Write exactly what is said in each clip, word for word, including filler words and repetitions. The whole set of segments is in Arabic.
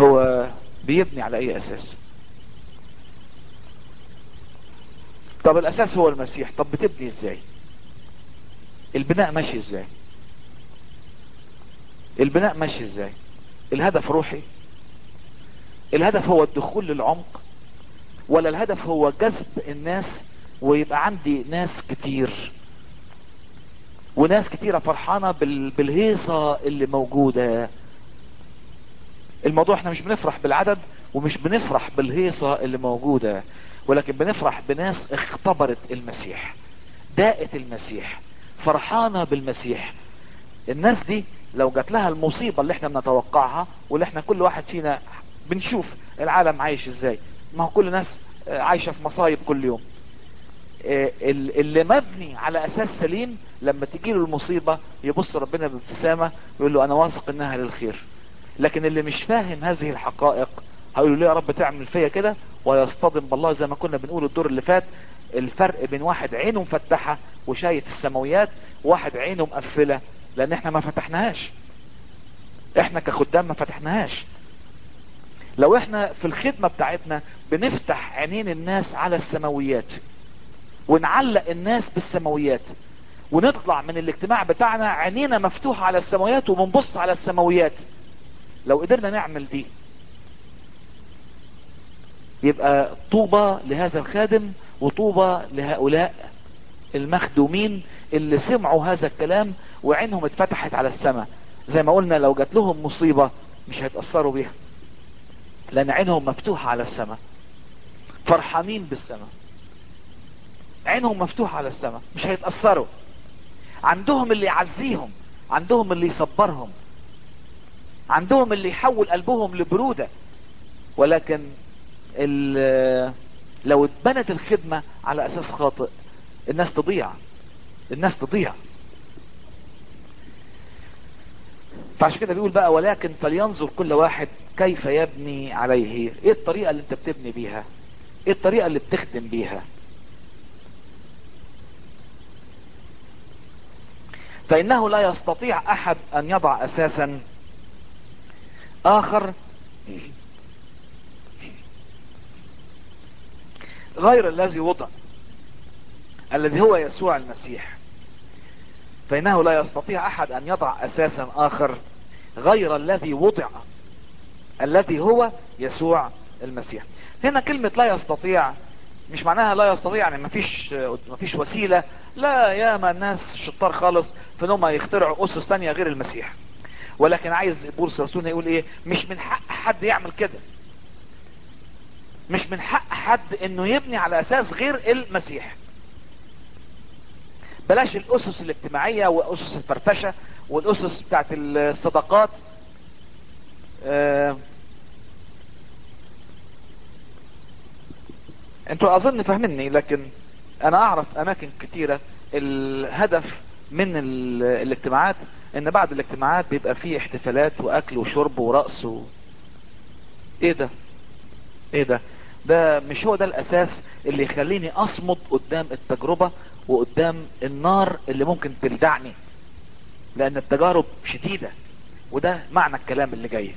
هو بيبني على اي اساس؟ طب الاساس هو المسيح، طب بتبني ازاي؟ البناء ماشي ازاي؟ البناء ماشي ازاي؟ الهدف روحي؟ الهدف هو الدخول للعمق؟ ولا الهدف هو جذب الناس ويبقى عندي ناس كتير وناس كتيرة فرحانة بال... بالهيصة اللي موجودة؟ الموضوع احنا مش بنفرح بالعدد ومش بنفرح بالهيصة اللي موجودة، ولكن بنفرح بناس اختبرت المسيح، داقت المسيح، فرحانة بالمسيح. الناس دي لو جات لها المصيبة اللي احنا بنتوقعها، واللي احنا كل واحد فينا بنشوف العالم عايش ازاي، ما هو كل الناس عايشة في مصايب كل يوم. اللي مبني على اساس سليم لما تجيله المصيبة يبص ربنا بابتسامة ويقول له انا واثق انها للخير. لكن اللي مش فاهم هذه الحقائق هيقول له ليه يا رب تعمل فيا كده، ويصطدم بالله. زي ما كنا بنقول الدور اللي فات، الفرق بين واحد عينه مفتحة وشايف السماويات، وواحد عينه مقفلة لان احنا ما فتحناهاش. احنا كخدام ما فتحناهاش. لو احنا في الخدمة بتاعتنا بنفتح عينين الناس على السماويات ونعلق الناس بالسماويات، ونطلع من الاجتماع بتاعنا عينينا مفتوحة على السماويات وبنبص على السماويات، لو قدرنا نعمل دي يبقى طوبى لهذا الخادم وطوبى لهؤلاء المخدومين اللي سمعوا هذا الكلام وعينهم اتفتحت على السماء. زي ما قلنا لو جات لهم مصيبة مش هيتأثروا بيها لان عينهم مفتوحة على السماء، فرحانين بالسماء، عينهم مفتوحة على السماء، مش هيتأثروا. عندهم اللي يعزيهم، عندهم اللي يصبرهم، عندهم اللي يحول قلبهم لبرودة. ولكن لو اتبنت الخدمة على اساس خاطئ الناس تضيع، الناس تضيع. فعشان كده بيقول بقى ولكن فلينظر كل واحد كيف يبني عليه. ايه الطريقة اللي انت بتبني بيها؟ ايه الطريقة اللي بتخدم بيها؟ فانه لا يستطيع احد ان يضع اساسا اخر غير الذي وضع، الذي هو يسوع المسيح. فانه لا يستطيع احد ان يضع اساسا اخر غير الذي وضع، الذي هو يسوع المسيح. هنا كلمة لا يستطيع مش معناها لا يستطيع يعني مفيش مفيش وسيلة. لا، ياما الناس شطار خالص في انهم يخترعوا اسس ثانية غير المسيح. ولكن عايز بولس الرسول يقول ايه؟ مش من حق حد يعمل كده، مش من حق حد انه يبني على اساس غير المسيح. بلاش الاسس الاجتماعية واسس الفرفشة والاسس بتاعت الصداقات. آه انتوا اظن فاهميني، لكن انا اعرف اماكن كتيرة الهدف من ال- الاجتماعات ان بعد الاجتماعات بيبقى فيه احتفالات واكل وشرب ورقص و... ايه ده؟ ايه ده؟ ده مش هو ده الاساس اللي يخليني اصمد قدام التجربة وقدام النار اللي ممكن تلدعني، لان التجارب شديدة. وده معنى الكلام اللي جاي.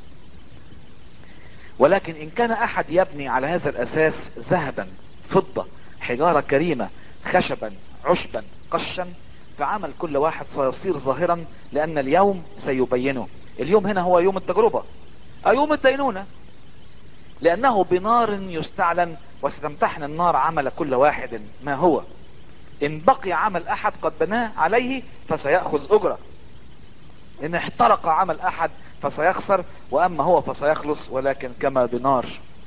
ولكن ان كان احد يبني على هذا الاساس ذهبا، فضة، حجارة كريمة، خشبا، عشبا، قشا، فعمل كل واحد سيصير ظاهرا لان اليوم سيبينه. اليوم هنا هو يوم التجربة او يوم الدينونة، لانه بنار يستعلن وستمتحن النار عمل كل واحد ما هو. ان بقي عمل احد قد بناه عليه فسيأخذ اجرة، ان احترق عمل احد فسيخسر، واما هو فسيخلص ولكن كما بنار.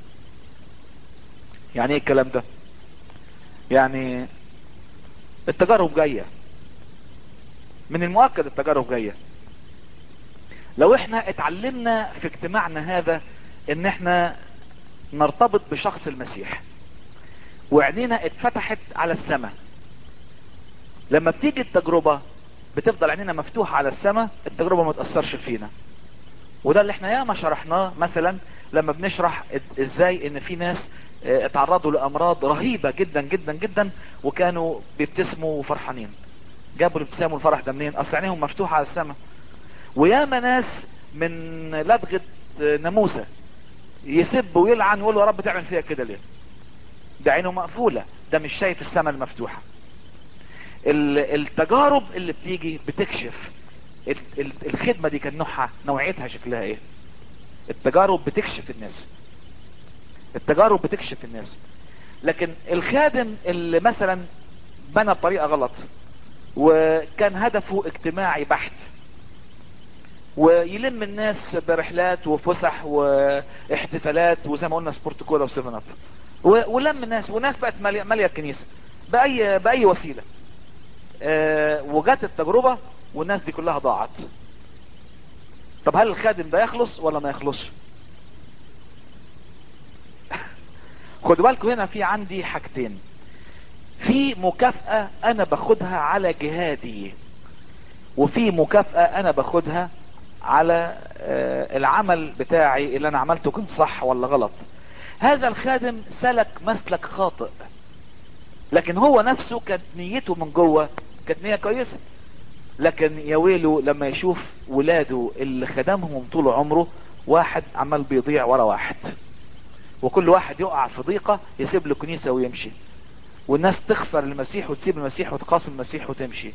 يعني ايه الكلام ده؟ يعني التجارب جاية، من المؤكد التجارب جاية. لو احنا اتعلمنا في اجتماعنا هذا ان احنا نرتبط بشخص المسيح وعينينا اتفتحت على السماء، لما بتيجي التجربة بتفضل عينينا مفتوحة على السماء، التجربة ما تأثرش فينا. وده اللي احنا ياما شرحناه مثلا لما بنشرح ازاي ان في ناس اه، اتعرضوا لامراض رهيبة جدا جدا جدا وكانوا بيبتسموا وفرحانين. جابوا الابتسام والفرح ده منين؟ اصل عينيهم مفتوحة على السماء. وياما ناس من لدغة ناموسة يسب ويلعن ويقول له يا رب تعمل فيها كده ليه؟ ده عينه مقفولة، ده مش شايف السماء المفتوحة. التجارب اللي بتيجي بتكشف الخدمة دي كان نوعها نوعيتها شكلها ايه. التجارب بتكشف الناس، التجارب بتكشف الناس. لكن الخادم اللي مثلا بنى بطريقة غلط وكان هدفه اجتماعي بحت، ويلم الناس برحلات وفسح واحتفالات وزي ما قلنا سبورت كولا وسيفن اب، ولم الناس والناس بقت مالية الكنيسة بأي, بأي وسيلة، أه وجات التجربة والناس دي كلها ضاعت. طب هل الخادم ده يخلص ولا ما يخلصش؟ خدوا بالكم هنا في عندي حاجتين. في مكافأة انا باخدها على جهادي، وفي مكافأة انا باخدها على أه العمل بتاعي اللي انا عملته كان صح ولا غلط. هذا الخادم سلك مسلك خاطئ، لكن هو نفسه كانت نيته من جوه كانت نية كويسة. لكن يا ويله لما يشوف ولاده اللي خدمهم طول عمره واحد عمال بيضيع ورا واحد، وكل واحد يقع في ضيقة يسيب له كنيسة ويمشي، والناس تخسر المسيح وتسيب المسيح وتقاسم المسيح وتمشي.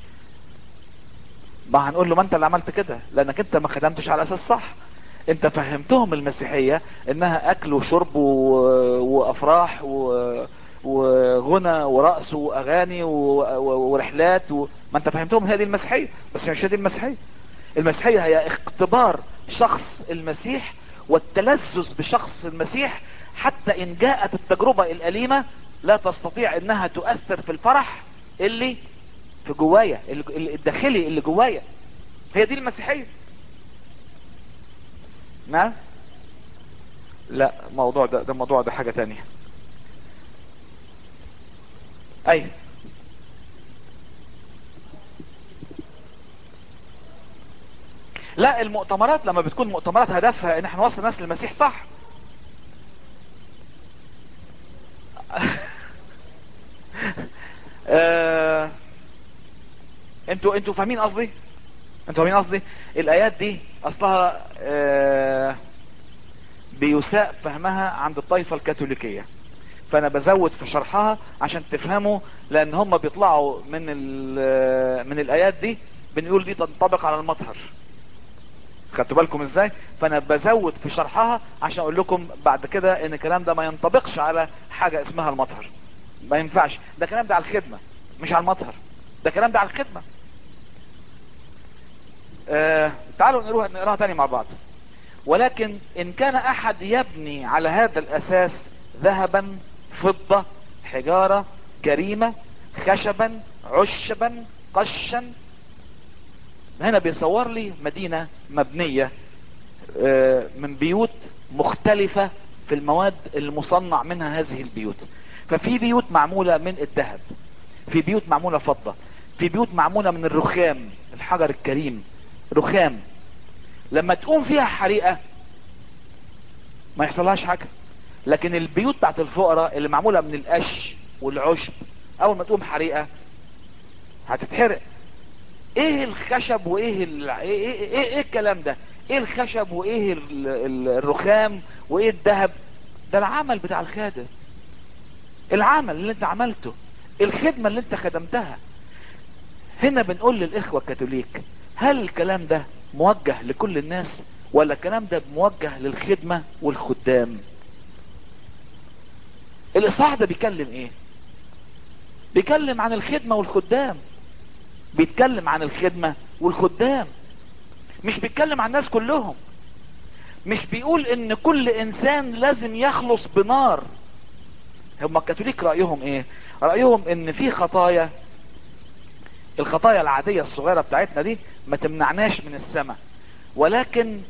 ما هنقول له ما انت اللي عملت كده، لانك انت ما خدمتش على اساس صح. انت فهمتهم المسيحية انها اكل وشرب و... وافراح و... وغنى ورقص واغاني و... و... ورحلات و... ما انت فهمتهم هي دي المسيحية، بس مش هي دي المسيحية. المسيحية هي اختبار شخص المسيح والتلذذ بشخص المسيح، حتى ان جاءت التجربة الاليمة لا تستطيع انها تؤثر في الفرح اللي في جوايا، الداخلي اللي جوايا. هي دي المسيحية. نعم؟ لا، موضوع ده ده موضوع ده حاجة تانية. اي لا، المؤتمرات لما بتكون مؤتمرات هدفها ان احنا نوصل الناس للمسيح صح. آه... انتوا انتوا فاهمين قصدي؟ انتوا فاهمين قصدي؟ الايات دي اصلها آه... بيساء فهمها عند الطائفة الكاثوليكية، فانا بزود في شرحها عشان تفهموا، لان هم بيطلعوا من من الايات دي بنقول دي تنطبق على المطهر. خدتوا بالكم ازاي؟ فانا بزود في شرحها عشان اقول لكم بعد كده ان الكلام ده ما ينطبقش على حاجة اسمها المطهر، ما ينفعش. ده كلام ده على الخدمة مش على المطهر، ده كلام ده على الخدمة. آه تعالوا نقراها نقراها تاني مع بعض. ولكن ان كان احد يبني على هذا الاساس ذهبا فضة حجارة كريمة خشبا عشبا قشا. هنا بيصور لي مدينة مبنية من بيوت مختلفة في المواد المصنع منها هذه البيوت. ففي بيوت معمولة من الذهب، في بيوت معمولة فضة، في بيوت معمولة من الرخام الحجر الكريم رخام. لما تقوم فيها حريقة ما يحصلهاش حاجة. لكن البيوت بتاعت الفقراء اللي معمولة من القش والعشب اول ما تقوم حريقة هتتحرق. ايه الخشب وايه ال... ايه, إيه, إيه, ايه الكلام ده؟ ايه الخشب وايه ال... ال... الرخام وايه الذهب؟ ده العمل بتاع الخادم، العمل اللي انت عملته، الخدمة اللي انت خدمتها. هنا بنقول للاخوة الكاثوليك هل الكلام ده موجه لكل الناس ولا الكلام ده موجه للخدمة والخدام؟ الاصحاح ده بيكلم ايه؟ بيكلم عن الخدمة والخدام، بيتكلم عن الخدمة والخدام، مش بيتكلم عن الناس كلهم. مش بيقول ان كل انسان لازم يخلص بنار. هم الكاثوليك رأيهم ايه؟ رأيهم ان في خطايا، الخطايا العادية الصغيرة بتاعتنا دي ما تمنعناش من السماء، ولكن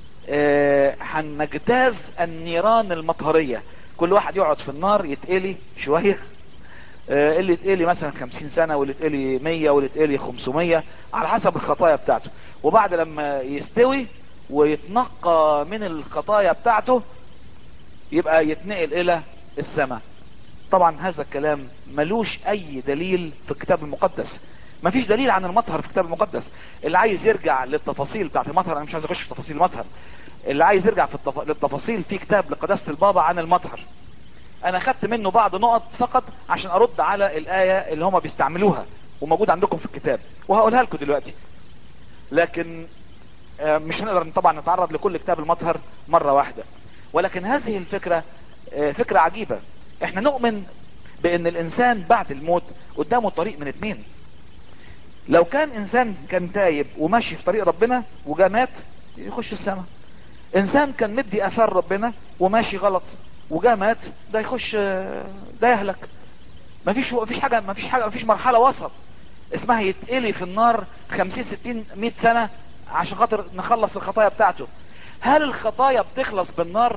هنجتاز آه النيران المطهرية. كل واحد يقعد في النار يتقلي شوية، آه اللي يتقلي مثلا خمسين سنة واللي يتقلي مية واللي يتقلي خمسمية على حسب الخطايا بتاعته. وبعد لما يستوي ويتنقى من الخطايا بتاعته يبقى يتنقل الى السماء. طبعا هذا الكلام ملوش اي دليل في الكتاب المقدس، مفيش دليل عن المطهر في الكتاب المقدس. اللي عايز يرجع للتفاصيل بتاعت المطهر، انا مش عايز اخش في تفاصيل المطهر، اللي عايز يرجع في التف... للتفاصيل، في كتاب لقداسة البابا عن المطهر، انا خدت منه بعض نقط فقط عشان ارد على الاية اللي هما بيستعملوها، وموجود عندكم في الكتاب وهقولها لكم دلوقتي. لكن مش هنقدر طبعا نتعرض لكل كتاب المطهر مرة واحدة، ولكن هذه الفكرة فكرة عجيبة. احنا نؤمن بان الانسان بعد الموت قدامه طريق من اتنين. لو كان انسان كان تايب وماشي في طريق ربنا وجا مات، يخش السماء. انسان كان مدي اثار ربنا وماشي غلط وجا مات، ده يخش، ده يهلك. مفيش مفيش حاجة مفيش حاجة مفيش مرحلة وسط اسمها يتقلي في النار خمسين ستين مئة سنة عشان خاطر نخلص الخطايا بتاعته. هل الخطايا بتخلص بالنار؟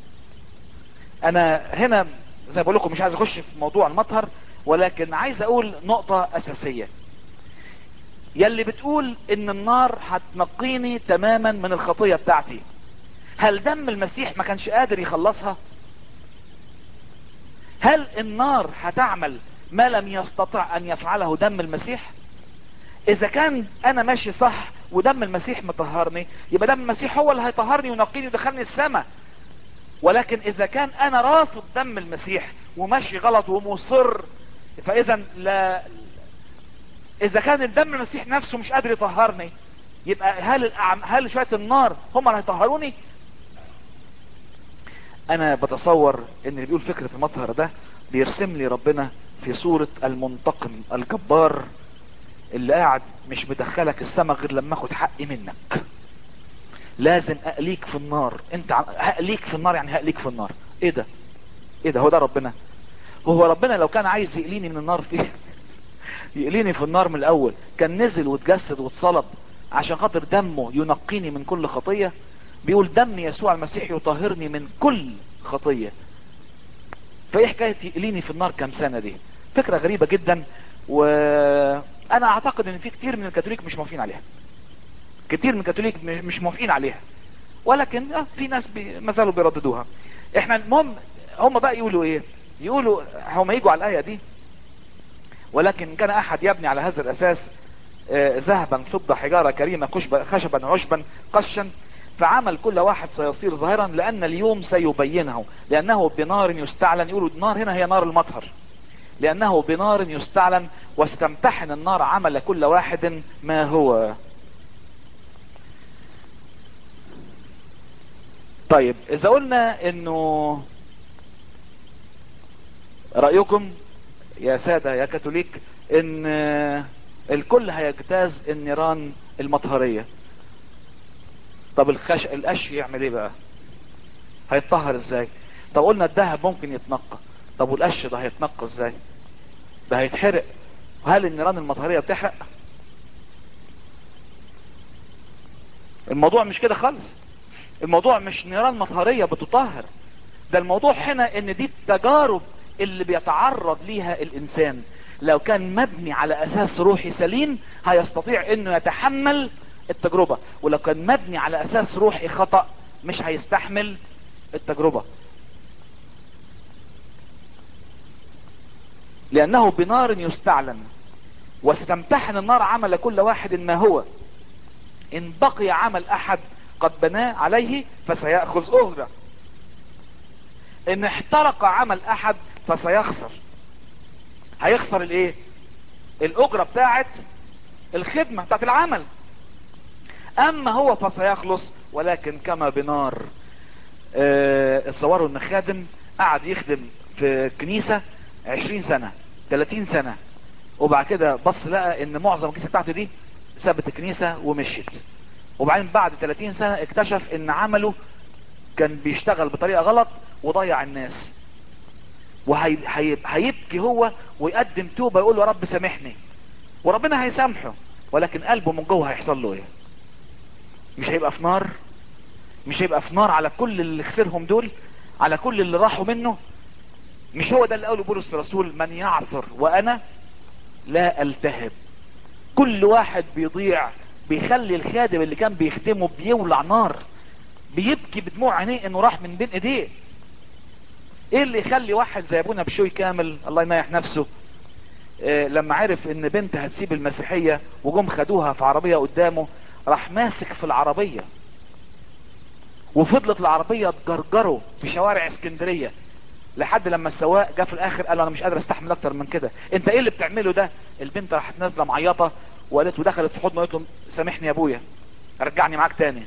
انا هنا زي ما بقول لكم مش عايز اخش في موضوع المطهر، ولكن عايز اقول نقطة اساسية. يلي بتقول ان النار هتنقيني تماما من الخطية بتاعتي، هل دم المسيح ما كانش قادر يخلصها؟ هل النار هتعمل ما لم يستطع ان يفعله دم المسيح؟ اذا كان انا ماشي صح ودم المسيح مطهرني، يبقى دم المسيح هو اللي هيطهرني وينقيني ويدخلني السماء. ولكن اذا كان انا رافض دم المسيح وماشي غلط ومصر، فاذا لا، اذا كان الدم المسيح نفسه مش قادر يطهرني، يبقى هل الأعم... هل شوية النار هم اللي هيطهروني؟ انا بتصور ان اللي بيقول فكرة المطهر ده بيرسم لي ربنا في صورة المنتقم الجبار اللي قاعد مش مدخلك السماء غير لما اخد حقي منك. لازم اقليك في النار، انت هقليك في النار، يعني هقليك في النار. ايه ده؟ ايه ده؟ هو ده ربنا؟ هو ربنا لو كان عايز يقليني من النار فيه يقليني في النار من الاول، كان نزل واتجسد واتصلب عشان خاطر دمه ينقيني من كل خطية. بيقول دم يسوع المسيح يطهرني من كل خطية. فايه حكاية يقليني في النار كام سنة دي؟ فكرة غريبة جدا، وانا اعتقد ان في كتير من الكاثوليك مش موافقين عليها. كتير من الكاثوليك مش موافقين عليها، ولكن في ناس بي ما زالوا بيرددوها. احنا المهم هم بقى يقولوا ايه؟ يقولوا هم يجوا على الآية دي: ولكن كان احد يبني على هذا الاساس آه ذهبا فضة حجارة كريمة خشبا عشبا قشا، فعمل كل واحد سيصير ظاهرا لان اليوم سيبينه، لانه بنار يستعلن. يقولوا النار هنا هي نار المطهر، لانه بنار يستعلن وستمتحن النار عمل كل واحد ما هو. طيب اذا قلنا انه رأيكم يا سادة يا كاثوليك ان الكل هيجتاز النيران المطهرية، طب الخش القش يعمل ايه بقى؟ هيتطهر ازاي؟ طب قلنا الذهب ممكن يتنقى، طب والقش ده هيتنقى ازاي؟ ده هيتحرق. هل النيران المطهرية بتحرق؟ الموضوع مش كده خالص. الموضوع مش نيران مطهرية بتطهر، ده الموضوع هنا ان دي التجارب اللي بيتعرض ليها الانسان. لو كان مبني على اساس روحي سليم هيستطيع انه يتحمل التجربة، ولو كان مبني على اساس روحي خطأ مش هيستحمل التجربة. لانه بنار يستعلن وستمتحن النار عمل كل واحد ما هو، ان بقي عمل احد قد بناه عليه فسيأخذ اجره، ان احترق عمل احد فسيخسر. هيخسر الايه؟ الاجرة بتاعت الخدمة بتاعت العمل. اما هو فسيخلص ولكن كما بنار. اه اتصوروا ان خادم قعد يخدم في كنيسة عشرين سنة ثلاثين سنة، وبعد كده بص لقى ان معظم الكنيسة بتاعته دي سابت الكنيسة ومشيت، وبعدين بعد ثلاثين سنة اكتشف ان عمله كان بيشتغل بطريقة غلط وضيع الناس، وهيبكي هو ويقدم توبة يقول له يا رب سامحني، وربنا هيسامحه، ولكن قلبه من جوه هيحصل له ايه؟ مش هيبقى في نار؟ مش هيبقى في نار على كل اللي خسرهم دول، على كل اللي راحوا منه؟ مش هو ده اللي قاله بولس الرسول: من يعثر وانا لا التهب؟ كل واحد بيضيع بيخلي الخادم اللي كان بيخدمه بيولع نار، بيبكي بدموع عينيه انه راح من بين ايديه. ايه اللي يخلي واحد زي ابونا بشوي كامل الله ينيح نفسه إيه لما عرف ان بنت هتسيب المسيحية وجم خدوها في عربية قدامه، راح ماسك في العربية وفضلت العربية تجرجره في شوارع اسكندرية لحد لما السواق جه في الاخر قال له انا مش قادر استحمل اكتر من كده، انت ايه اللي بتعمله ده؟ البنت راحت نازله معيطه وقالت ودخلت في حضنه وقالت له سامحني يا ابويا، رجعني معاك تاني.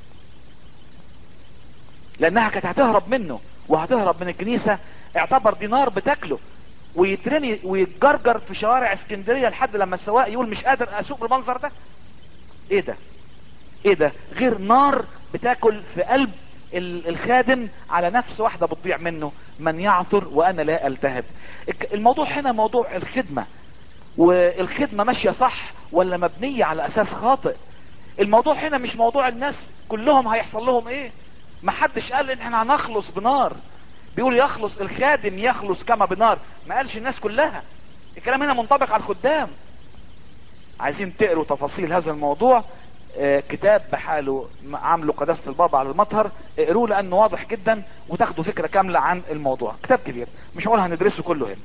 لانها كانت هتهرب منه وهتهرب من الكنيسه، اعتبر دينار بتاكله ويترمي ويتجرجر في شوارع اسكندريه لحد لما السواق يقول مش قادر اسوق بالمنظر ده. ايه ده؟ ايه ده غير نار بتاكل في قلب ال- الخادم على نفس واحدة بتضيع منه؟ من يعثر وانا لا التهب. الك- الموضوع هنا موضوع الخدمة، والخدمة ماشية صح ولا مبنية على اساس خاطئ. الموضوع هنا مش موضوع الناس كلهم هيحصل لهم ايه. محدش قال ان احنا هنخلص بنار، بيقول يخلص الخادم يخلص كما بنار، ما قالش الناس كلها. الكلام هنا منطبق على الخدام. عايزين تقروا تفاصيل هذا الموضوع، آه، كتاب بحاله عامله قداسة البابا على المطهر، اقروه لانه واضح جدا وتاخدوا فكرة كاملة عن الموضوع. كتاب كبير مش هقول هندرسه كله هنا.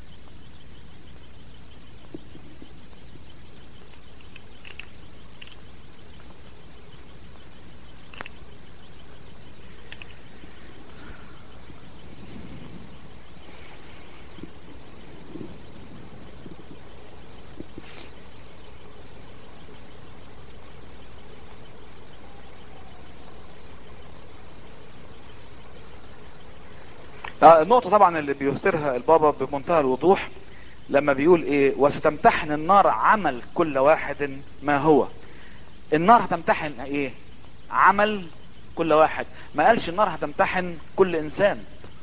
آه، النقطة طبعا اللي بيثيرها البابا بمنتهى الوضوح لما بيقول ايه وستمتحن النار عمل كل واحد ما هو. النار هتمتحن ايه؟ عمل كل واحد. ما قالش النار هتمتحن كل انسان،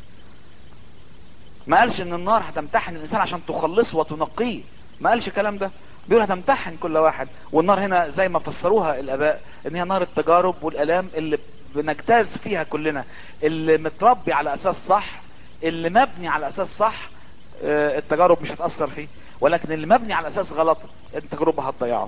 ما قالش ان النار هتمتحن الانسان عشان تخلصه وتنقيه، ما قالش الكلام ده. بيقول هتمتحن كل واحد. والنار هنا زي ما فسروها الاباء ان هي نار التجارب والالام اللي بنجتاز فيها كلنا، اللي متربي على اساس صح، اللي مبني على اساس صح، آه، التجارب مش هتأثر فيه، ولكن اللي مبني على اساس غلط التجربة هتضيعه.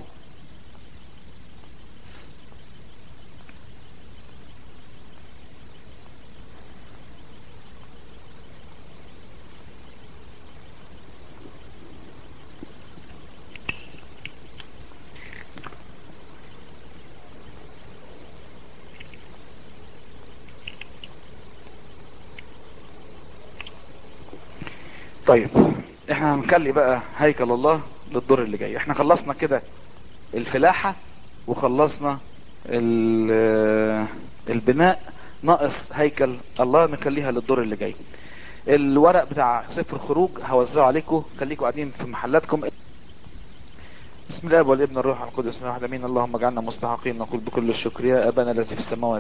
طيب احنا هنخلي بقى هيكل الله للدور اللي جاي. احنا خلصنا كده الفلاحة وخلصنا ال- البناء، ناقص هيكل الله نخليها للدور اللي جاي. الورق بتاع سفر الخروج هوزعه عليكم، خليكم قاعدين في محلاتكم. بسم الله والابن الروح القدس واحد امين. اللهم اجعلنا مستحقين نقول بكل الشكر يا ابانا الذي في السماوات.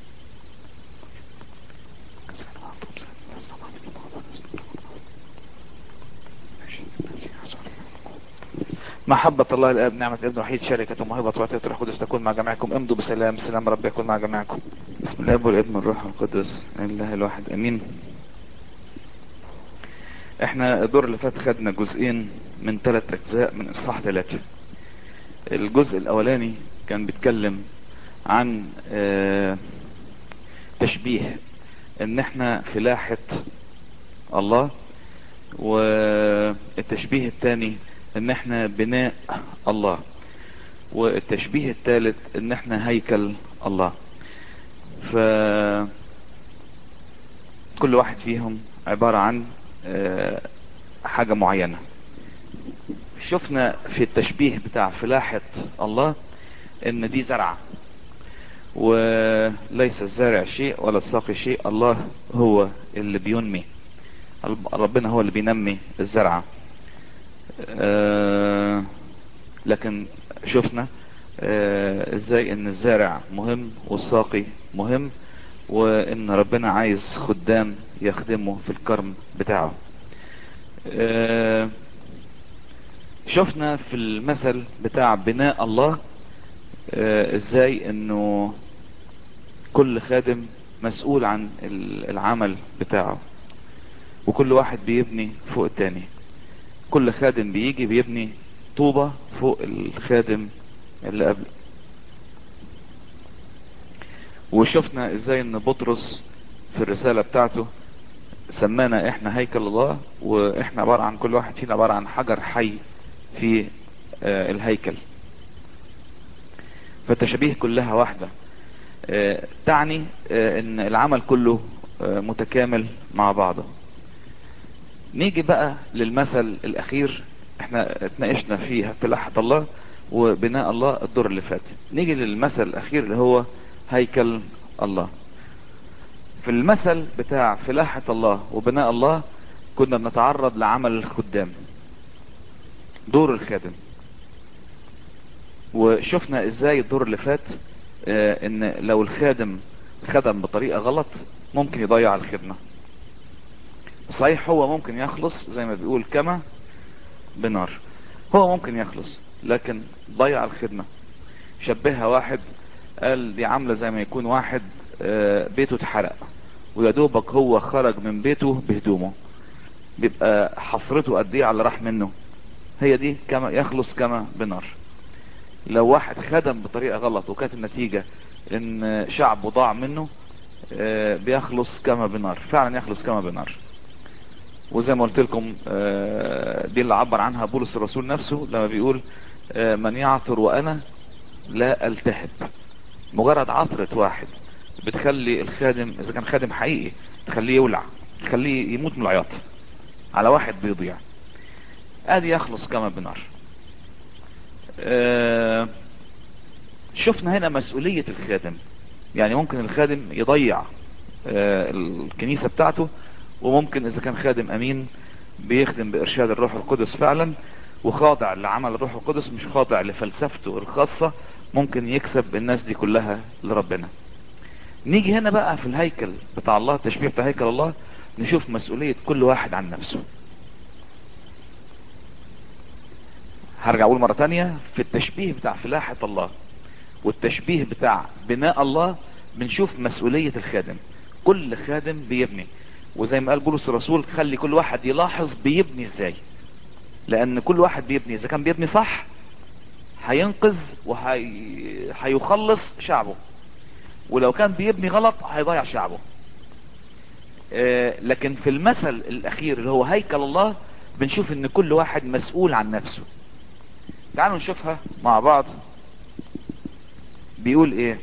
محبة الله الآب، نعمة الابن الوحيد، شركة وموهبة وعطية الروح القدس تكون مع جميعكم. امضوا بسلام، سلام رب يكون مع جميعكم. بسم الله والابن الروح القدس الله الواحد امين. احنا الدور اللي فات خدنا جزئين من ثلاث اجزاء من اصحاح ثلاثة. الجزء الاولاني كان بيتكلم عن اه تشبيه ان احنا فلاحة الله، والتشبيه الثاني ان احنا بناء الله، والتشبيه الثالث ان احنا هيكل الله. فكل واحد فيهم عبارة عن اه حاجة معينة. شفنا في التشبيه بتاع فلاحة الله ان دي زرعة، وليس الزارع شيء ولا الساقي شيء، الله هو اللي بينمي، ربنا هو اللي بينمي الزرعة. آه لكن شفنا آه ازاي ان الزارع مهم والساقي مهم، وان ربنا عايز خدام يخدموا في الكرم بتاعه. آه شفنا في المثل بتاع بناء الله آه ازاي انه كل خادم مسؤول عن العمل بتاعه، وكل واحد بيبني فوق التاني. كل خادم بيجي بيبني طوبة فوق الخادم اللي قبل. وشفنا ازاي ان بطرس في الرسالة بتاعته سمانا احنا هيكل الله، واحنا عبارة عن كل واحد فينا عبارة عن حجر حي في آه الهيكل. فالتشابيه كلها واحدة. آه، تعني آه، ان العمل كله آه، متكامل مع بعضه. نيجي بقى للمثل الاخير، احنا اتناقشنا فيها فلاحة الله وبناء الله الدور اللي فات. نيجي للمثل الاخير اللي هو هيكل الله. في المثل بتاع فلاحة الله وبناء الله كنا بنتعرض لعمل الخدام، دور الخادم، وشفنا ازاي الدور اللي فات اه ان لو الخادم خدم بطريقة غلط ممكن يضيع الخدمة. صحيح هو ممكن يخلص زي ما بيقول كما بنار، هو ممكن يخلص لكن ضيع الخدمة. شبهها واحد قال دي عاملة زي ما يكون واحد اه بيته اتحرق ويدوبك هو خرج من بيته بهدومه، بيبقى حسرته قد ايه على اللي راح منه. هي دي كما يخلص كما بنار. لو واحد خدم بطريقة غلط وكانت النتيجة ان شعبه ضاع منه آه، بيخلص كما بنار، فعلا يخلص كما بنار. وزي ما قلت لكم آه، دي اللي عبر عنها بولس الرسول نفسه لما بيقول آه، من يعثر وانا لا التهب. مجرد عثرة واحد بتخلي الخادم اذا كان خادم حقيقي تخليه يولع، تخليه يموت من العياط على واحد بيضيع. ادي يخلص كما بنار. آه، شفنا هنا مسؤولية الخادم، يعني ممكن الخادم يضيع آه، الكنيسة بتاعته، وممكن اذا كان خادم امين بيخدم بارشاد الروح القدس فعلا وخاضع لعمل الروح القدس مش خاضع لفلسفته الخاصة، ممكن يكسب الناس دي كلها لربنا. نيجي هنا بقى في الهيكل بتاع الله، التشبيه بتاع هيكل الله، نشوف مسؤولية كل واحد عن نفسه. هرجع اقول مرة تانية، في التشبيه بتاع فلاحة الله والتشبيه بتاع بناء الله بنشوف مسؤولية الخادم. كل خادم بيبني، وزي ما قال بولس الرسول خلي كل واحد يلاحظ بيبني ازاي، لان كل واحد بيبني اذا كان بيبني صح هينقذ وهيخلص شعبه، ولو كان بيبني غلط هيضيع شعبه. آه، لكن في المثل الاخير اللي هو هيكل الله بنشوف ان كل واحد مسؤول عن نفسه. تعالوا نشوفها مع بعض. بيقول ايه؟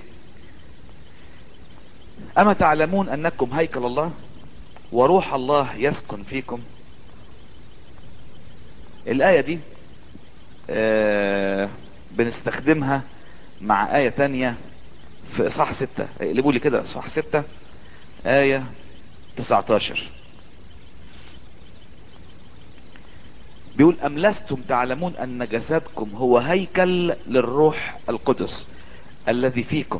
اما تعلمون انكم هيكل الله وروح الله يسكن فيكم. الآية دي آه بنستخدمها مع آية تانية في إصحاح ستة. اقلبوا لي كده إصحاح ستة آية تسعتاشر. بيقول أم لستم تعلمون أن جسدكم هو هيكل للروح القدس الذي فيكم.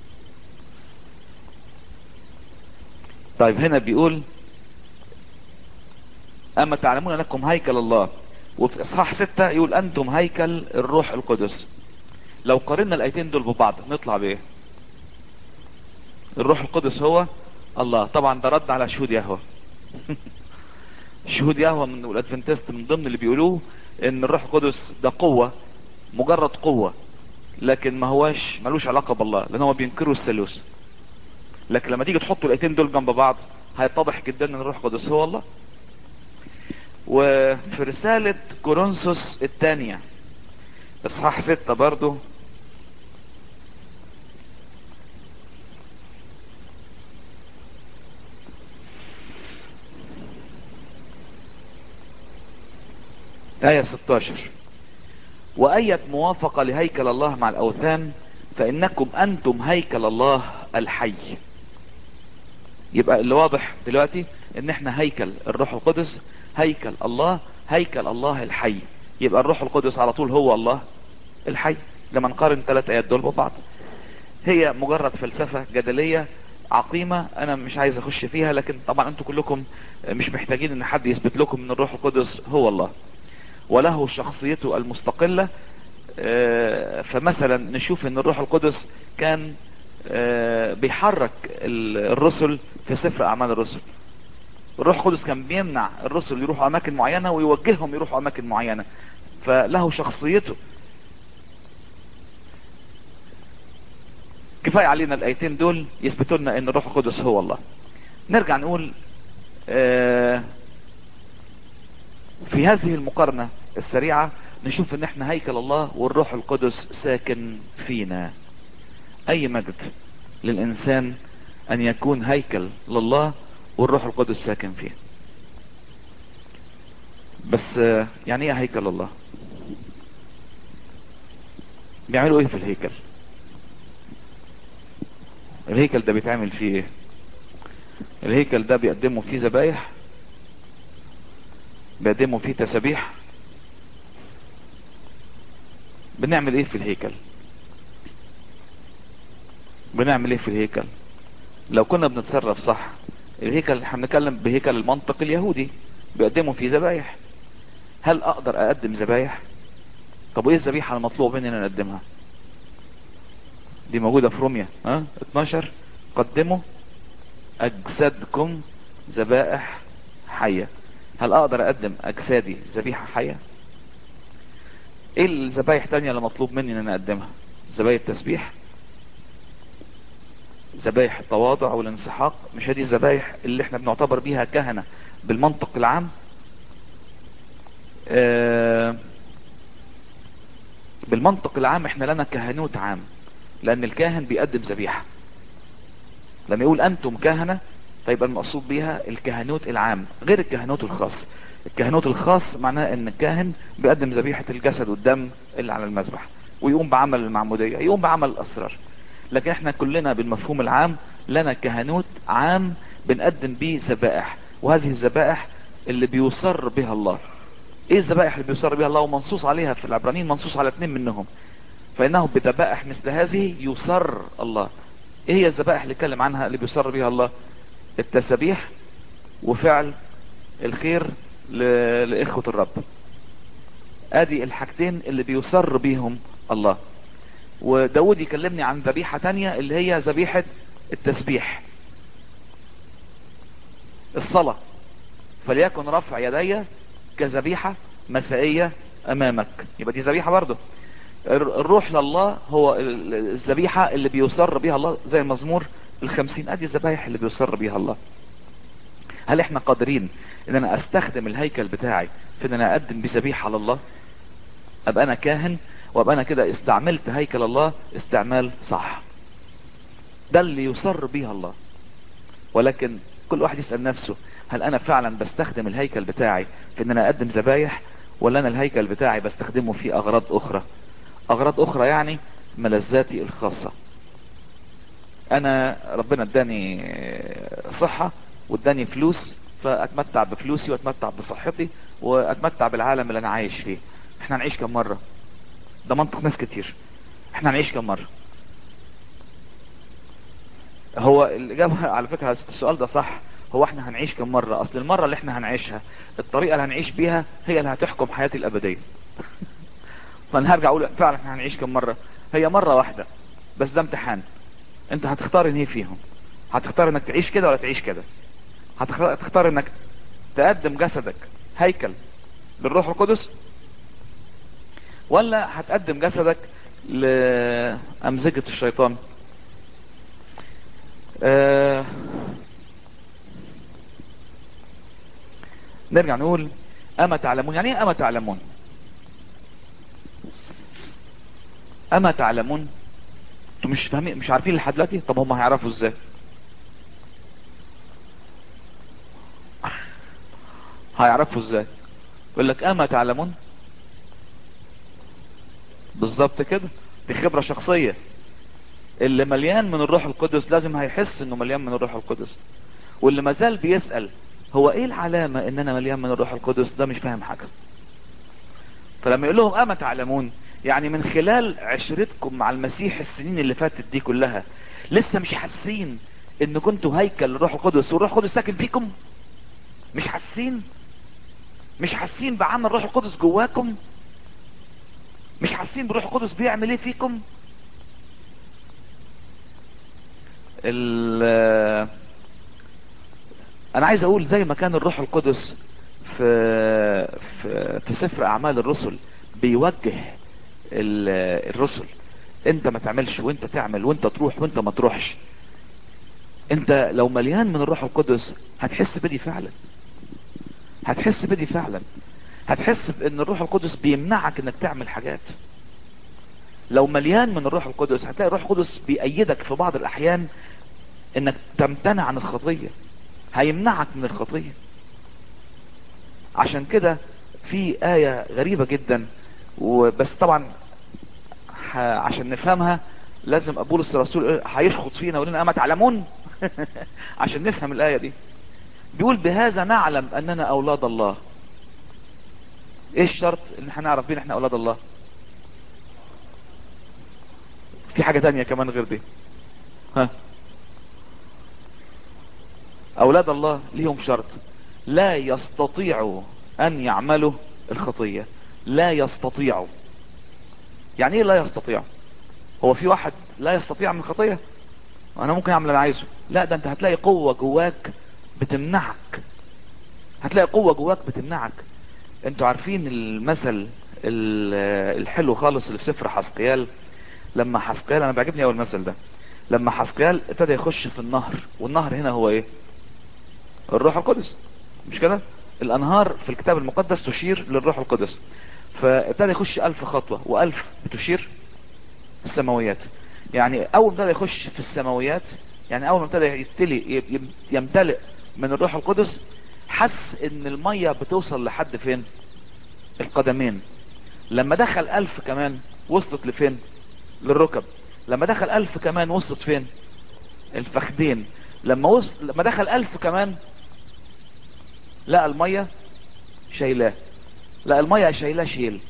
طيب هنا بيقول أما تعلمون أنكم هيكل الله، وفي إصحاح ستة يقول أنتم هيكل الروح القدس. لو قارنا الآيتين دول ببعض نطلع بإيه؟ الروح القدس هو الله. طبعا ده رد على شهود يهوه. شهود يهوه من الادفنتست من ضمن اللي بيقولوه ان الروح القدس ده قوة، مجرد قوة، لكن ما هواش ملوش علاقة بالله، لان هو بينكروا الثالوث. لكن لما تيجي تحطوا الايتين دول جنب بعض هيتضح جدا ان الروح القدس هو الله. وفي رسالة كورنثوس الثانية اصحاح ستة برضو آية ستاشر: وأية موافقة لهيكل الله مع الأوثان فإنكم أنتم هيكل الله الحي. يبقى اللي واضح دلوقتي ان احنا هيكل الروح القدس، هيكل الله، هيكل الله الحي. يبقى الروح القدس على طول هو الله الحي. لما نقارن ثلاث ايات دول ببعض، هي مجرد فلسفة جدلية عقيمة انا مش عايز اخش فيها، لكن طبعا انتوا كلكم مش محتاجين ان حد يثبت لكم ان الروح القدس هو الله وله شخصيته المستقلة. آه، فمثلا نشوف ان الروح القدس كان آه، بيحرك الرسل في سفر اعمال الرسل. الروح القدس كان بيمنع الرسل يروحوا اماكن معينة ويوجههم يروحوا اماكن معينة، فله شخصيته. كفاية علينا الايتين دول يثبتوا لنا ان الروح القدس هو الله. نرجع نقول آه، في هذه المقارنة السريعة نشوف ان احنا هيكل الله والروح القدس ساكن فينا. اي مجد للانسان ان يكون هيكل لله والروح القدس ساكن فيه. بس آه، يعني ايه هيكل الله؟ بيعملوا ايه في الهيكل؟ الهيكل ده بيتعمل فيه ايه؟ الهيكل ده بيقدموا فيه ذبايح، بيقدموا فيه تسابيح. بنعمل ايه في الهيكل؟ بنعمل ايه في الهيكل؟ لو كنا بنتصرف صح، الهيكل احنا بنتكلم بهيكل المنطق اليهودي، بيقدموا فيه ذبايح. هل اقدر اقدم ذبايح؟ طب وايه الذبيحه المطلوب مني ان نقدمها؟ دي موجوده في روميا ها اتناشر، قدموا اجسادكم ذبائح حيه. هل اقدر اقدم اجسادي ذبيحه حيه؟ ايه الذبايح تانية اللي مطلوب مني ان انا اقدمها؟ ذبايح التسبيح، ذبايح التواضع والانسحاق. مش هذه الذبايح اللي احنا بنعتبر بيها كهنة بالمنطق العام؟ آه بالمنطق العام احنا لنا كهنوت عام، لان الكاهن بيقدم ذبيحة. لما يقول انتم كهنة فيبقى المقصود بيها الكهنوت العام غير الكهنوت الخاص. الكهنوت الخاص معناه ان الكاهن بيقدم ذبيحة الجسد والدم اللي على المذبح، ويقوم بعمل المعمودية، يقوم بعمل الاسرار. لكن احنا كلنا بالمفهوم العام لنا كهنوت عام بنقدم بيه ذبائح، وهذه الذبائح اللي بيصر بها الله. ايه الذبائح اللي بيصر بها الله ومنصوص عليها في العبرانيين؟ منصوص على اثنين منهم. فانه بذبائح مثل هذه يصر الله. ايه هي الذبائح اللي اتكلم عنها اللي بيصر بها الله؟ التسابيح وفعل الخير ل- لاخوة الرب. ادي الحاجتين اللي بيصر بيهم الله. وداود يكلمني عن ذبيحة تانية اللي هي ذبيحة التسبيح، الصلاة. فليكن رفع يدي كذبيحة مسائية امامك. يبقى دي ذبيحة برضه. الر- الروح لله هو ال- الذبيحة اللي بيصر بيها الله، زي المزمور الخمسين. ادي الذبايح اللي بيصر بيها الله. هل احنا قادرين ان انا استخدم الهيكل بتاعي في ان انا اقدم بذبيحة لله؟ ابقى انا كاهن وابقى انا كده استعملت هيكل الله استعمال صح. ده اللي يصر بيها الله. ولكن كل واحد يسأل نفسه، هل انا فعلا بستخدم الهيكل بتاعي في ان انا اقدم ذبايح، ولا انا الهيكل بتاعي بستخدمه في اغراض اخرى؟ اغراض اخرى يعني ملذاتي الخاصة. انا ربنا اداني صحة واداني فلوس، فاتمتع بفلوسي واتمتع بصحتي واتمتع بالعالم اللي انا عايش فيه. احنا هنعيش كم مرة؟ ده منطق ناس كتير. احنا هنعيش كم مرة؟ هو الاجابة على فكرة السؤال ده صح. هو احنا هنعيش كم مرة؟ اصل المرة اللي احنا هنعيشها، الطريقة اللي هنعيش بيها هي اللي هتحكم حياتي الابدية. فانا هرجع اقول فعلا احنا هنعيش كم مرة؟ هي مرة واحدة بس، ده امتحان. انت هتختار ان ايه فيهم؟ هتختار انك تعيش كده ولا تعيش كده؟ هتختار هتختار انك تقدم جسدك هيكل للروح القدس، ولا هتقدم جسدك لأمزجة الشيطان؟ آه نرجع نقول اما تعلمون. يعني ايه اما تعلمون؟ اما تعلمون انتوا مش فاهمين، مش عارفين لحد دلوقتي؟ طب هم هيعرفوا ازاي؟ هيعرفوا ازاي؟ يقول لك اما تعلمون. بالظبط كده. دي خبرة شخصية. اللي مليان من الروح القدس لازم هيحس انه مليان من الروح القدس. واللي مازال بيسأل هو ايه العلامة ان انا مليان من الروح القدس، ده مش فاهم حاجة. فلما يقول لهم اما تعلمون، يعني من خلال عشرتكم مع المسيح السنين اللي فاتت دي كلها لسه مش حاسين ان كنتوا هيكل للروح القدس والروح القدس ساكن فيكم؟ مش حاسين؟ مش حاسين بعمل الروح القدس جواكم؟ مش حاسين بالروح القدس بيعمل ايه فيكم؟ ال- انا عايز اقول زي ما كان الروح القدس في في, في سفر اعمال الرسل بيوجه ال- الرسل، انت ما تعملش وانت تعمل، وانت تروح وانت ما تروحش. انت لو مليان من الروح القدس هتحس بدي فعلا. هتحس بدي فعلا. هتحس بان الروح القدس بيمنعك انك تعمل حاجات. لو مليان من الروح القدس هتلاقي الروح القدس بيأيدك في بعض الاحيان انك تمتنع عن الخطية، هيمنعك من الخطية. عشان كده في آية غريبة جدا، وبس طبعا ح- عشان نفهمها لازم بولس الرسول هيشخط فينا ويقول لنا اما تعلمون عشان نفهم الآية دي. بيقول بهذا نعلم اننا اولاد الله. ايه الشرط ان احنا نعرف بين احنا اولاد الله؟ في حاجة تانية كمان غير دي؟ ها، اولاد الله ليهم شرط، لا يستطيعوا ان يعملوا الخطية. لا يستطيعوا. يعني ايه لا يستطيع؟ هو في واحد لا يستطيع من الخطية؟ انا ممكن اعمل اللي انا عايزه. لا، ده انت هتلاقي قوة جواك بتمنعك. هتلاقي قوة جواك بتمنعك. انتوا عارفين المثل ال- الحلو خالص اللي في سفر حسقيال، لما حسقيال، انا بيعجبني اول المثل ده، لما حسقيال ابتدى يخش في النهر، والنهر هنا هو ايه؟ الروح القدس، مش كده؟ الانهار في الكتاب المقدس تشير للروح القدس. فابتدى يخش الف خطوة، والف بتشير السماويات. يعني اول ما ابتدى يخش في السماويات، يعني اول ما ابتدى يبتلي يم- يمتلئ من الروح القدس، حس ان المية بتوصل لحد فين؟ القدمين. لما دخل الف كمان وصلت لفين؟ للركب. لما دخل الف كمان وصلت فين؟ الفخدين. لما وصل لما دخل الف كمان لقى المية شايلاه. لقى المية شايلاه شيل.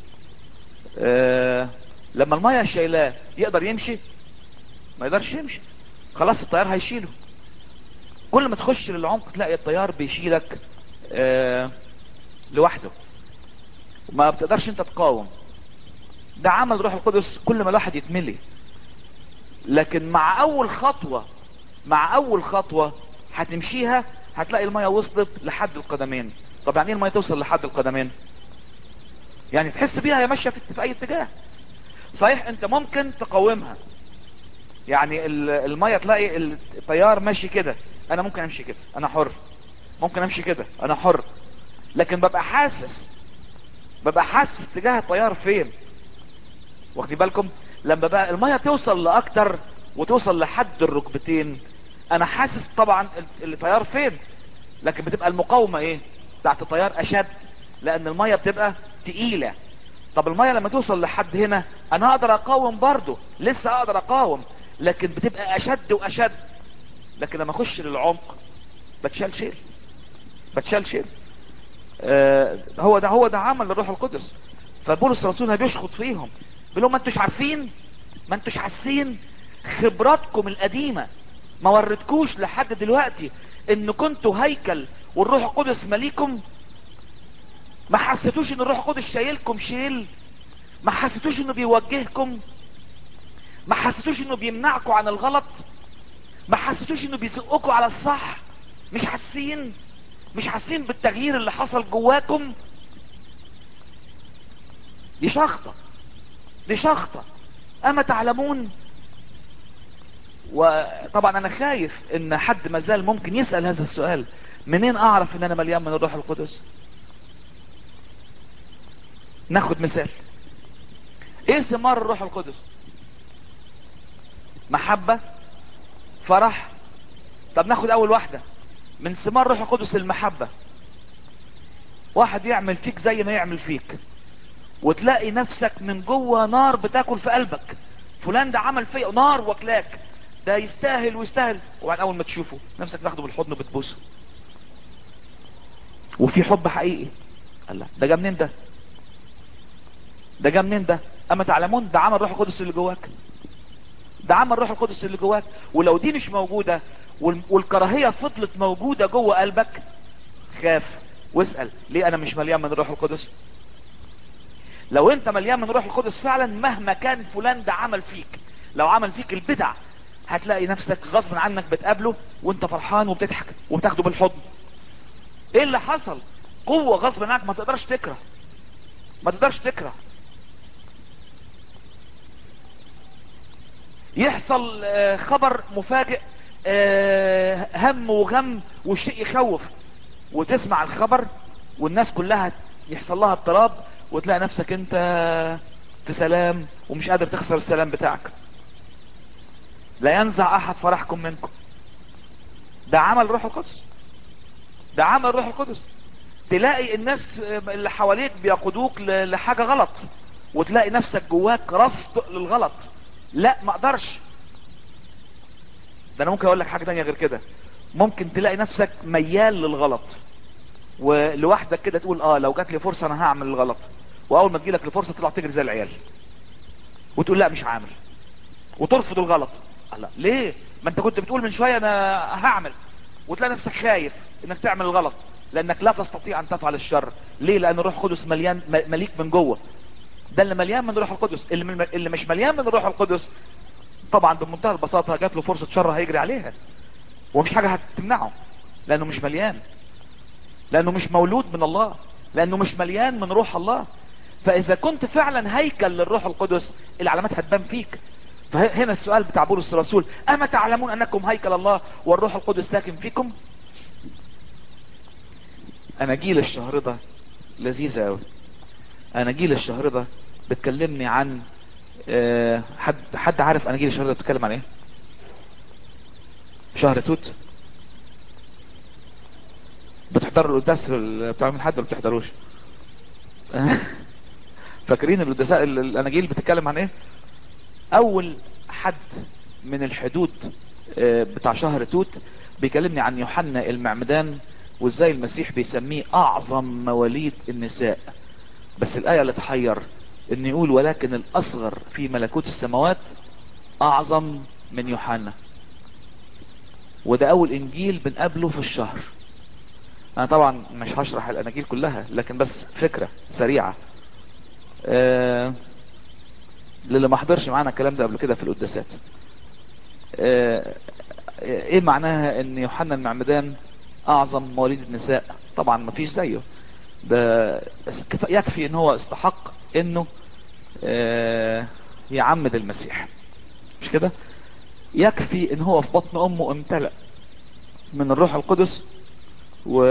آه لما المية شايلاه يقدر يمشي؟ ما يقدرش يمشي. خلاص الطيار هيشيله. كل ما تخش للعمق تلاقي الطيار بيشيلك آه لوحده، ما بتقدرش انت تقاوم. ده عمل روح القدس كل ما الواحد يتملي. لكن مع اول خطوة مع اول خطوة هتمشيها هتلاقي المية وصلت لحد القدمين. طب يعني ايه المية توصل لحد القدمين؟ يعني تحس بيها هي ماشية في في اي اتجاه. صحيح انت ممكن تقاومها، يعني ال- المية تلاقي التيار ماشي كده، انا ممكن امشي كده انا حر، ممكن امشي كده انا حر، لكن ببقى حاسس ببقى حاسس اتجاه التيار فين. واخدين بالكم؟ لما بقى المية توصل لاكتر وتوصل لحد الركبتين، انا حاسس طبعا ال- التيار فين، لكن بتبقى المقاومة ايه بتاعت التيار اشد، لان المية بتبقى تقيلة. طب المية لما توصل لحد هنا انا اقدر اقاوم برضو، لسه اقدر اقاوم، لكن بتبقى اشد واشد. لكن لما اخش للعمق بتشال شيل بتشال شيل. آه هو ده هو ده عمل الروح القدس. فبولس الرسول بيشخط فيهم، بيقول لهم ما انتوش عارفين، ما انتوش حاسين، خبراتكم القديمة ما ورتكوش لحد دلوقتي ان كنتوا هيكل والروح القدس مليكم؟ ما حسيتوش ان الروح القدس شايلكم شيل؟ ما حسيتوش انه بيوجهكم؟ ما حسيتوش انه بيمنعكم عن الغلط؟ ما حسيتوش انه بيزقكم على الصح؟ مش حاسين؟ مش حاسين بالتغيير اللي حصل جواكم؟ دي شخطة دي شخطة اما تعلمون. وطبعا انا خايف ان حد مازال ممكن يسأل هذا السؤال، منين اعرف ان انا مليان من الروح القدس؟ ناخد مثال. ايه ثمار الروح القدس؟ محبة، فرح. طب ناخد اول واحدة من ثمار الروح القدس، المحبة. واحد يعمل فيك زي ما يعمل فيك، وتلاقي نفسك من جوه نار بتاكل في قلبك، فلان ده عمل فيا نار واكلاك، ده يستاهل ويستاهل، وبعد اول ما تشوفه نفسك تاخده بالحضن وبتبوسه، وفي حب حقيقي. الله، ده جا منين ده؟ ده جا منين ده؟ اما تعلمون، ده عمل روح القدس اللي جواك. ده عمل روح القدس اللي جواك. ولو دي مش موجودة وال- والكراهية فضلت موجودة جوه قلبك، خاف واسأل ليه انا مش مليان من الروح القدس. لو انت مليان من الروح القدس فعلا، مهما كان فلان ده عمل فيك، لو عمل فيك البدع، هتلاقي نفسك غصب عنك بتقابله وانت فرحان وبتضحك وبتاخده بالحضن. ايه اللي حصل؟ قوة غصب عنك، ما تقدرش تكره ما تقدرش تكره. يحصل آه، خبر مفاجئ، آه، هم وغم والشيء يخوف، وتسمع الخبر والناس كلها يحصل لها اضطراب، وتلاقي نفسك انت في سلام ومش قادر تخسر السلام بتاعك. لا ينزع احد فرحكم منكم. ده عمل روح القدس، ده عمل روح القدس. تلاقي الناس اللي حواليك بيقودوك ل- لحاجة غلط، وتلاقي نفسك جواك رفض للغلط. لا ما اقدرش. ده انا ممكن اقول لك حاجة تانية غير كده. ممكن تلاقي نفسك ميال للغلط، ولوحدك كده تقول اه لو جات لي فرصة انا هعمل الغلط، واول ما تجيلك الفرصة تطلع تجري زي العيال وتقول لا مش عامل، وترفض الغلط. لا ليه؟ ما انت كنت بتقول من شوية انا هعمل، وتلاقي نفسك خايف انك تعمل الغلط لانك لا تستطيع ان تفعل الشر. ليه؟ لان الروح القدس مليان م- مليك من جوه. ده اللي مليان من الروح القدس. اللي, من اللي مش مليان من الروح القدس طبعا بمنتهى البساطة جات له فرصة شر هيجري عليها، ومفيش حاجة هتمنعه، لانه مش مليان، لانه مش مولود من الله، لانه مش مليان من روح الله. فاذا كنت فعلا هيكل للروح القدس العلامات هتبان فيك. فهنا السؤال بتاع بولس الرسول: اما تعلمون انكم هيكل الله والروح القدس ساكن فيكم؟ اناجيل الشهر ده لذيذة اوي. اناجيل الشهر ده بتكلمني عن آه، حد حد عارف اناجيل الشهر ده بتتكلم عن ايه؟ شهر توت. بتحضروا القداس بتاع من حد ولا بتحضروش؟ فاكرين القداساء ال- الاناجيل بتتكلم عن ايه؟ اول حد من الحدود آه، بتاع شهر توت بيكلمني عن يوحنا المعمدان، وازاي المسيح بيسميه اعظم مواليد النساء. بس الايه اللي تحير ان يقول ولكن الاصغر في ملكوت السماوات اعظم من يوحنا. وده اول انجيل بنقابله في الشهر. انا طبعا مش هشرح الاناجيل كلها، لكن بس فكرة سريعة. آه للي ما حضرش معانا الكلام ده قبل كده في القداسات، آه ايه معناها ان يوحنا المعمدان اعظم مواليد النساء؟ طبعا ما فيش زيه. ده كف- يكفي ان هو استحق انه آه يعمد المسيح، مش كده؟ يكفي ان هو في بطن امه امتلأ من الروح القدس، و...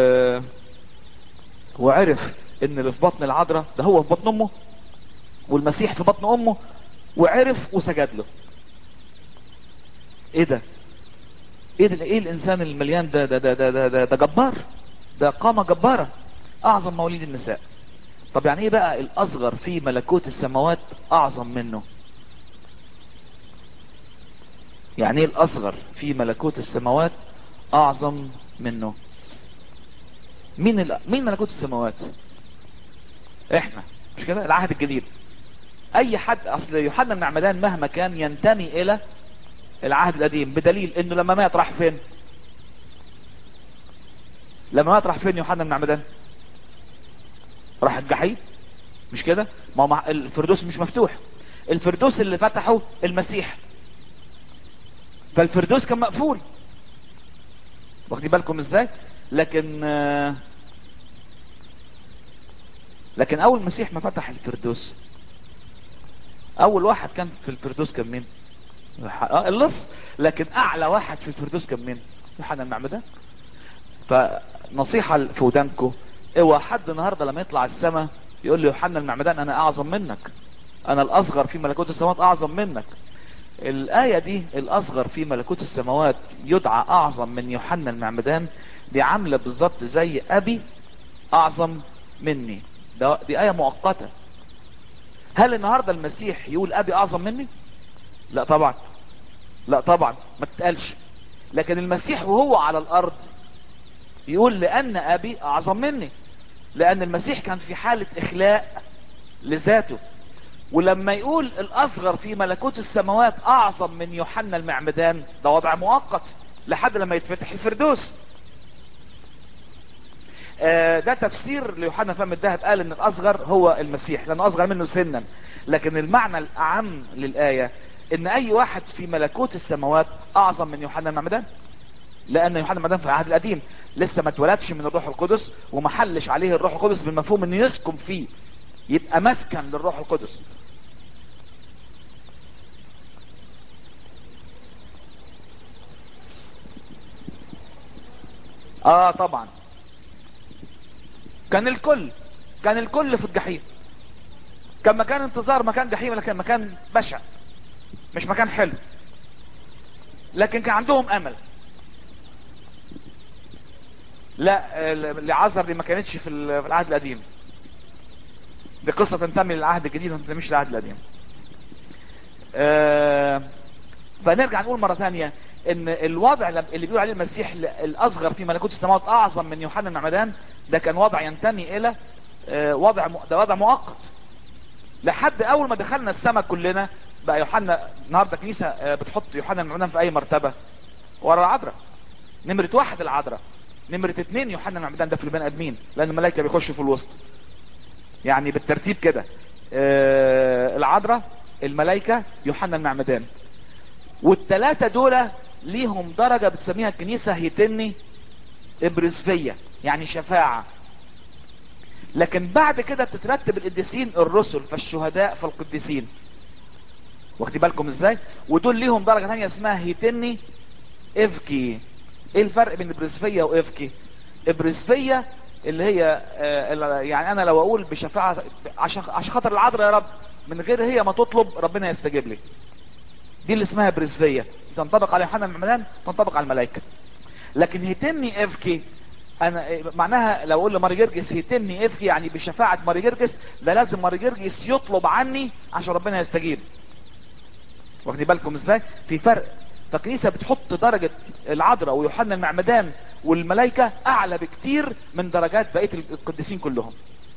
وعرف ان اللي في بطن العذراء ده هو في بطن امه، والمسيح في بطن امه، وعرف وسجد له. ايه ده؟ ايه ده؟ ايه الانسان المليان ده؟ ده ده ده ده, ده, ده جبار، ده قامة جبارة، اعظم مواليد النساء. طب يعني ايه بقى الاصغر في ملكوت السماوات اعظم منه؟ يعني ايه الاصغر في ملكوت السماوات اعظم منه؟ مين ال... مين ملكوت السماوات؟ احنا، مش كده؟ العهد الجديد. اي حد، اصل يوحنا المعمدان مهما كان ينتمي الى العهد القديم، بدليل انه لما مات راح فين؟ لما مات راح فين يوحنا المعمدان؟ راح الجحيم، مش كده؟ ما هو مع- الفردوس مش مفتوح. الفردوس اللي فتحه المسيح، فالفردوس كان مقفول. واخدين بالكم ازاي؟ لكن آه، لكن اول المسيح ما فتح الفردوس، اول واحد كان في الفردوس كان مين؟ آه، اللص. لكن اعلى واحد في الفردوس كان مين؟ يوحنا المعمدان. فنصيحة في ودانكم: اوعى حد النهارده لما يطلع السماء يقول لي يوحنا المعمدان انا اعظم منك، انا الاصغر في ملكوت السماوات اعظم منك. الآية دي الاصغر في ملكوت السماوات يدعى اعظم من يوحنا المعمدان، دي عاملة بالظبط زي ابي اعظم مني. ده دي آية مؤقتة. هل النهاردة المسيح يقول ابي اعظم مني؟ لا طبعا، لا طبعا ما تتقالش. لكن المسيح وهو على الارض يقول لان ابي اعظم مني، لان المسيح كان في حالة اخلاء لذاته. ولما يقول الاصغر في ملكوت السماوات اعظم من يوحنا المعمدان، ده وضع مؤقت لحد لما يتفتح الفردوس. آه ده تفسير ليوحنا فم الذهب، قال ان الاصغر هو المسيح لانه اصغر منه سنا. لكن المعنى الاعم للايه ان اي واحد في ملكوت السماوات اعظم من يوحنا المعمدان، لان يوحنا المعمدان في العهد القديم لسه ما اتولدش من الروح القدس، وما حلش عليه الروح القدس بالمفهوم انه يسكن فيه، يبقى مسكن للروح القدس. اه طبعا، كان الكل كان الكل في الجحيم. كان مكان انتظار، مكان جحيم، لكن مكان بشع، مش مكان حلو، لكن كان عندهم امل. لا، لعازر دي ما كانتش في العهد القديم، دي قصة تنتمي للعهد الجديد، ما تنتميش للعهد القديم. آه فنرجع نقول مرة ثانية ان الوضع اللي بيقول عليه المسيح الاصغر في ملكوت السماوات اعظم من يوحنا المعمدان، ده كان وضع ينتمي الى آه وضع م... ده وضع مؤقت لحد اول ما دخلنا السماء كلنا. بقى يوحنا النهارده كنيسة آه بتحط يوحنا المعمدان في اي مرتبة؟ ورا العذراء. نمرة واحد العذراء، نمرة اتنين يوحنا المعمدان، ده في البني ادمين، لان الملائكة بيخشوا في الوسط، يعني بالترتيب كده. آه العذراء، الملائكة، يوحنا المعمدان. والتلاتة دول ليهم درجة بتسميها الكنيسة هيتني ابرزفية، يعني شفاعة. لكن بعد كده بتترتب القديسين، الرسل، فالشهداء، فالقديسين. واخدي بالكم ازاي؟ ودول ليهم درجة ثانية اسمها هيتني افكي. ايه الفرق بين ابرزفية وافكي؟ ابرزفية اللي هي آه يعني انا لو اقول بشفاعة عشان عشان خاطر العذراء يا رب، من غير هي ما تطلب ربنا يستجيب لي، دي اللي اسمها برزفية، تنطبق على يوحنا المعمدان، تنطبق على الملائكة. لكن هيتمني افكي انا معناها لو اقول لماري جرجس هيتمني افكي يعني بشفاعة ماري جرجس، ده لازم ماري جرجس يطلب عني عشان ربنا يستجيب. واخدين بالكم ازاي؟ في فرق. فالكنيسة بتحط درجة العذراء ويوحنا المعمدان والملائكة اعلى بكتير من درجات بقية القديسين كلهم.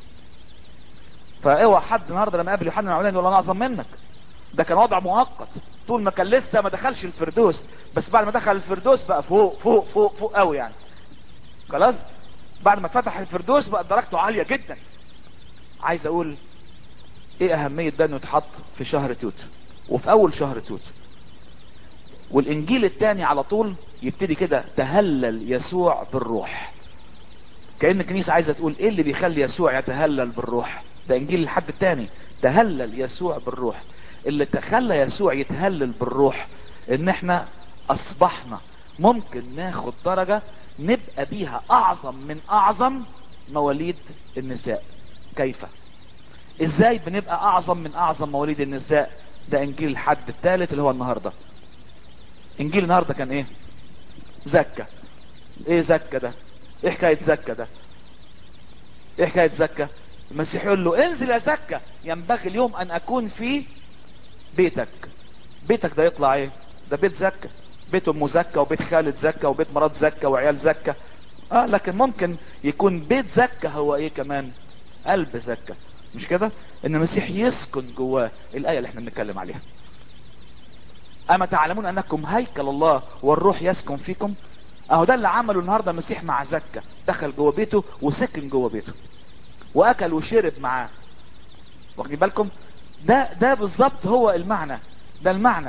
فاوعى حد النهارده لما قابل يوحنا المعمدان يقول انا اعظم منك، ده كان وضع مؤقت طول ما كان لسه ما دخلش الفردوس، بس بعد ما دخل الفردوس بقى فوق فوق فوق فوق قوي يعني. خلاص بعد ما فتح الفردوس بقى درجته عالية جدا. عايز اقول ايه اهمية ده انه يتحط في شهر توت وفي اول شهر توت. والانجيل الثاني على طول يبتدي كده تهلل يسوع بالروح. كأن الكنيسة عايزة تقول ايه اللي بيخلي يسوع يتهلل بالروح؟ ده انجيل الحد الثاني، تهلل يسوع بالروح. اللي تخلى يسوع يتهلل بالروح ان احنا اصبحنا ممكن ناخد درجة نبقى بيها اعظم من اعظم مواليد النساء. كيف؟ ازاي بنبقى اعظم من اعظم مواليد النساء؟ ده انجيل الحد الثالث اللي هو النهاردة. انجيل النهاردة كان ايه؟ زكا. ايه زكا ده؟ ايه حكاية زكا ده؟ ايه حكاية زكا؟ المسيح يقول له انزل يا زكا، ينبغي اليوم ان اكون في بيتك. بيتك ده يطلع ايه؟ ده بيت زكا، بيت ام زكا وبيت خالد زكا وبيت مرات زكا وعيال زكا. اه لكن ممكن يكون بيت زكا هو ايه كمان؟ قلب زكا. مش كده؟ ان المسيح يسكن جواه، الايه اللي احنا بنتكلم عليها. اما تعلمون انكم هيكل الله والروح يسكن فيكم. اهو ده اللي عمله النهارده المسيح مع زكا، دخل جوه بيته وسكن جوه بيته واكل وشرب معاه. واخدين بالكم؟ ده ده بالظبط هو المعنى، ده المعنى.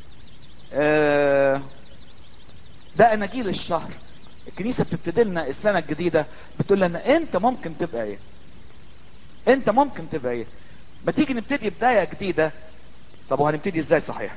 آه ده اناجيل الشهر. الكنيسة بتبتدي لنا السنة الجديدة بتقول لنا انت ممكن تبقى ايه، انت ممكن تبقى ايه. ما تيجي نبتدي بداية جديدة. طب وهنبتدي ازاي صحيح؟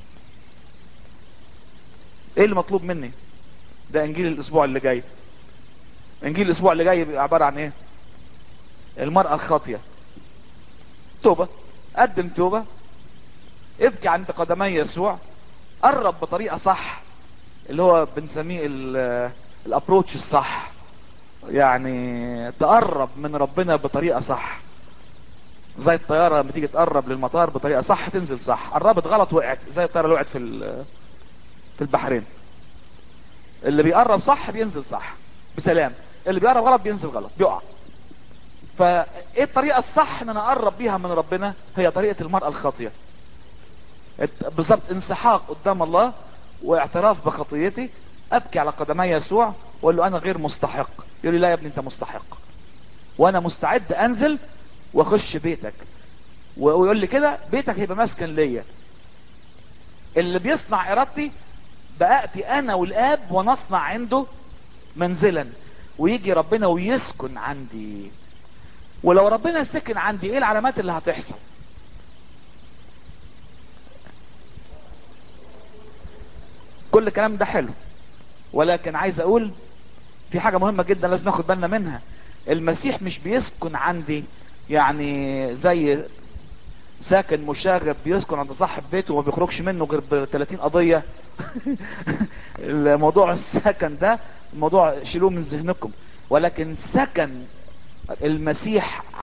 ايه اللي مطلوب مني؟ ده انجيل الاسبوع اللي جاي. انجيل الاسبوع اللي جاي بيبقى عبارة عن ايه؟ المرأة الخاطية. توبة، قدم توبة، ابكي عند قدمي يسوع، قرب بطريقة صح اللي هو بنسميه الابروتش الصح، يعني تقرب من ربنا بطريقة صح. زي الطيارة لما تيجي تقرب للمطار بطريقة صح تنزل صح، قربت غلط وقعت، زي الطيارة اللي وقعت في في البحرين. اللي بيقرب صح بينزل صح بسلام، اللي بيقرب غلط بينزل غلط بيقع. فايه الطريقة الصح ان انا اقرب بيها من ربنا؟ هي طريقة المرأة الخاطية بالظبط، انسحاق قدام الله واعتراف بخطيتي، ابكي على قدمي يسوع واقول له انا غير مستحق. يقول لي لا يا ابني انت مستحق، وانا مستعد انزل واخش بيتك. ويقول لي كده بيتك هيبقى مسكن ليا، اللي بيصنع ارادتي بأتي انا والاب ونصنع عنده منزلا، ويجي ربنا ويسكن عندي. ولو ربنا سكن عندي ايه العلامات اللي هتحصل؟ كل الكلام ده حلو، ولكن عايز اقول في حاجة مهمة جدا لازم ناخد بالنا منها. المسيح مش بيسكن عندي يعني زي ساكن مشاغب بيسكن عند صاحب بيته وما بيخرجش منه غير ب ثلاثين قضية. الموضوع السكن ده موضوع شيلوه من ذهنكم. ولكن سكن المسيح